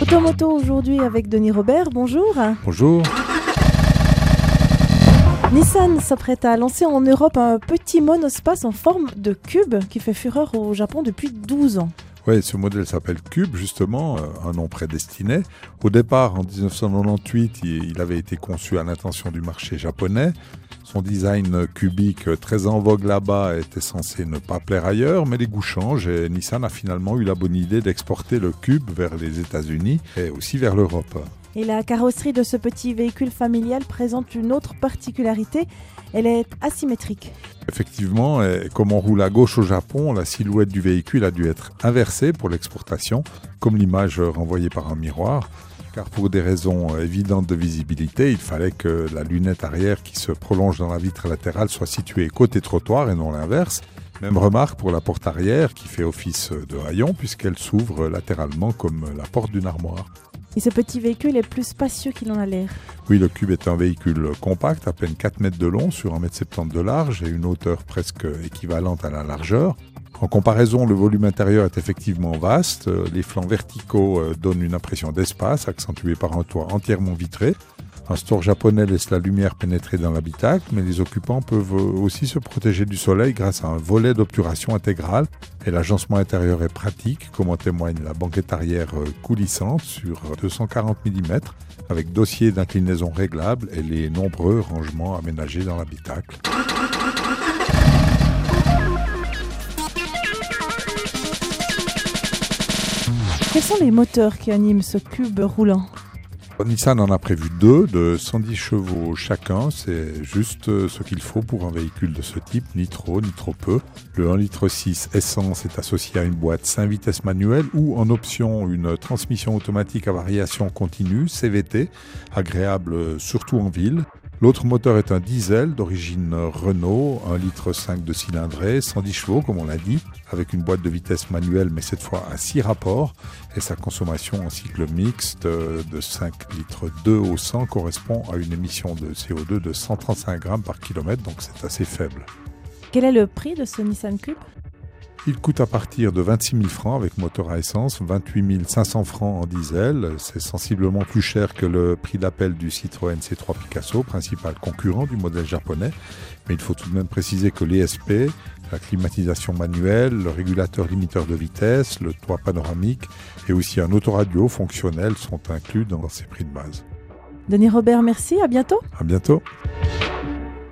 Automoto aujourd'hui avec Denis Robert, bonjour. Bonjour. Nissan s'apprête à lancer en Europe un petit monospace en forme de cube qui fait fureur au Japon depuis 12 ans. Oui, ce modèle s'appelle Cube, justement, un nom prédestiné. Au départ, en 1998, il avait été conçu à l'intention du marché japonais. Son design cubique, très en vogue là-bas, était censé ne pas plaire ailleurs, mais les goûts changent et Nissan a finalement eu la bonne idée d'exporter le Cube vers les États-Unis et aussi vers l'Europe. Et la carrosserie de ce petit véhicule familial présente une autre particularité, elle est asymétrique. Effectivement, comme on roule à gauche au Japon, la silhouette du véhicule a dû être inversée pour l'exportation, comme l'image renvoyée par un miroir. Car pour des raisons évidentes de visibilité, il fallait que la lunette arrière qui se prolonge dans la vitre latérale soit située côté trottoir et non l'inverse. Même remarque pour la porte arrière qui fait office de haillon puisqu'elle s'ouvre latéralement comme la porte d'une armoire. Et ce petit véhicule est plus spacieux qu'il en a l'air. Oui, le Cube est un véhicule compact, à peine 4 mètres de long sur 1,70 m de large et une hauteur presque équivalente à la largeur. En comparaison, le volume intérieur est effectivement vaste. Les flancs verticaux donnent une impression d'espace, accentuée par un toit entièrement vitré. Un store japonais laisse la lumière pénétrer dans l'habitacle, mais les occupants peuvent aussi se protéger du soleil grâce à un volet d'obturation intégrale. Et l'agencement intérieur est pratique, comme en témoigne la banquette arrière coulissante sur 240 mm, avec dossier d'inclinaison réglable et les nombreux rangements aménagés dans l'habitacle. Quels sont les moteurs qui animent ce cube roulant ? Nissan en a prévu 2 de 110 chevaux chacun, c'est juste ce qu'il faut pour un véhicule de ce type, ni trop ni trop peu. Le 1,6 litre essence est associé à une boîte 5 vitesses manuelle ou en option une transmission automatique à variation continue, CVT, agréable surtout en ville. L'autre moteur est un diesel d'origine Renault, 1,5 litre de cylindrée, 110 chevaux comme on l'a dit, avec une boîte de vitesse manuelle mais cette fois à 6 rapports et sa consommation en cycle mixte de 5 litres 2 au 100 correspond à une émission de CO2 de 135 grammes par kilomètre, donc c'est assez faible. Quel est le prix de ce Nissan Cube ? Il coûte à partir de 26 000 francs avec moteur à essence, 28 500 francs en diesel. C'est sensiblement plus cher que le prix d'appel du Citroën C3 Picasso, principal concurrent du modèle japonais. Mais il faut tout de même préciser que l'ESP, la climatisation manuelle, le régulateur limiteur de vitesse, le toit panoramique et aussi un autoradio fonctionnel sont inclus dans ces prix de base. Denis Robert, merci, à bientôt. À bientôt.